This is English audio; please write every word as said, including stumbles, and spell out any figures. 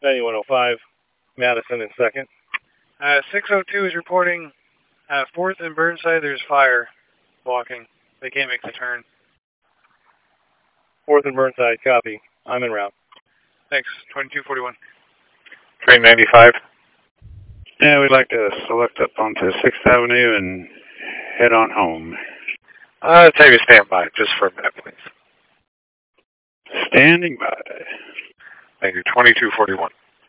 ninety-one oh five, Madison in second. Uh, six oh two is reporting uh, fourth and Burnside, there's fire blocking. They can't make the turn. fourth and Burnside, copy. I'm en route. Thanks, twenty-two forty-one. Train ninety-five. Yeah, we'd like to select up onto sixth Avenue and head on home. Uh, tell you stand by just for a minute, please. Standing by. Thank you, twenty-two forty-one.